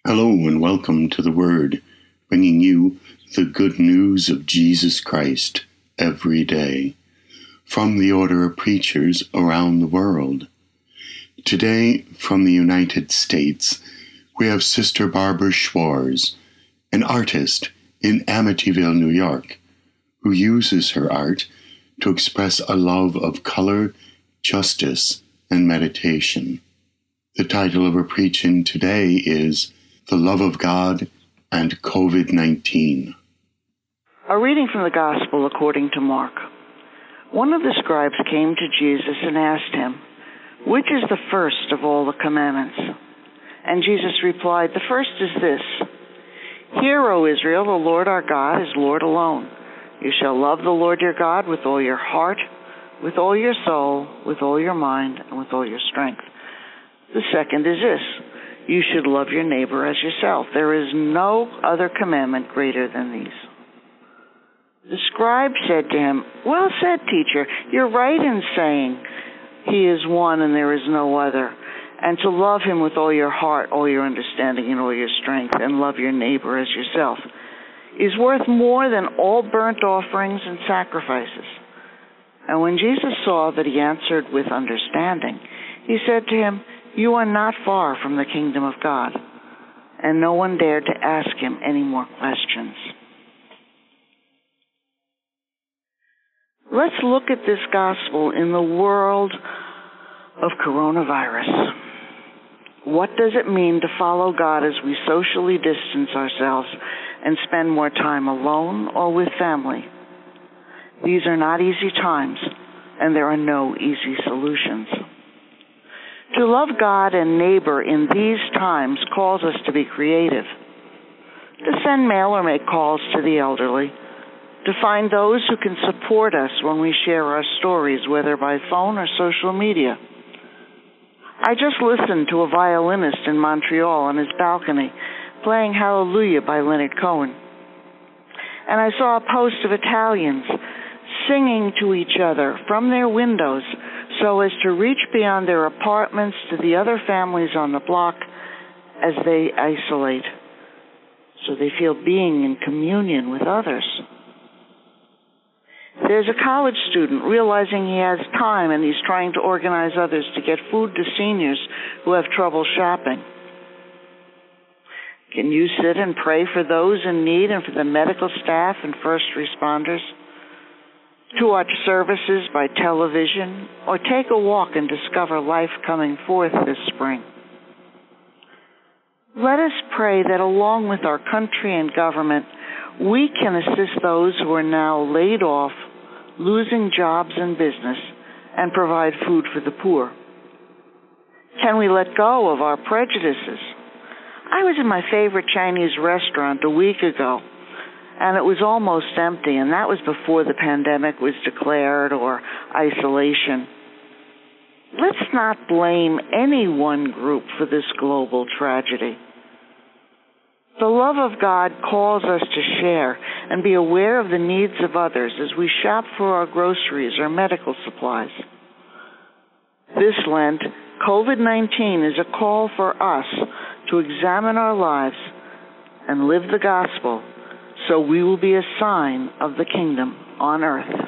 Hello and welcome to The Word, bringing you the good news of Jesus Christ every day from the Order of Preachers around the world. Today, from the United States, we have Sister Barbara Schwarz, an artist in Amityville, New York, who uses her art to express a love of color, justice, and meditation. The title of her preaching today is The Love of God and COVID-19. A reading from the Gospel according to Mark. One of the scribes came to Jesus and asked him, "Which is the first of all the commandments?" And Jesus replied, "The first is this, Hear, O Israel, the Lord our God is Lord alone. You shall love the Lord your God with all your heart, with all your soul, with all your mind, and with all your strength. The second is this, you should love your neighbor as yourself. There is no other commandment greater than these." The scribe said to him, "Well said, teacher. You're right in saying he is one and there is no other, and to love him with all your heart, all your understanding, and all your strength, and love your neighbor as yourself, is worth more than all burnt offerings and sacrifices." And when Jesus saw that he answered with understanding, he said to him, "You are not far from the kingdom of God." And no one dared to ask him any more questions. Let's look at this gospel in the world of coronavirus. What does it mean to follow God as we socially distance ourselves and spend more time alone or with family? These are not easy times, and there are no easy solutions. To love God and neighbor in these times calls us to be creative, to send mail or make calls to the elderly, to find those who can support us when we share our stories, whether by phone or social media. I just listened to a violinist in Montreal on his balcony playing Hallelujah by Leonard Cohen. And I saw a post of Italians singing to each other from their windows so as to reach beyond their apartments to the other families on the block as they isolate, so they feel being in communion with others. There's a college student realizing he has time and he's trying to organize others to get food to seniors who have trouble shopping. Can you sit and pray for those in need and for the medical staff and first responders? To watch services by television, or take a walk and discover life coming forth this spring. Let us pray that along with our country and government, we can assist those who are now laid off, losing jobs and business, and provide food for the poor. Can we let go of our prejudices? I was in my favorite Chinese restaurant a week ago, and it was almost empty, and that was before the pandemic was declared or isolation. Let's not blame any one group for this global tragedy. The love of God calls us to share and be aware of the needs of others as we shop for our groceries or medical supplies. This Lent, COVID-19 is a call for us to examine our lives and live the gospel, so we will be a sign of the kingdom on earth.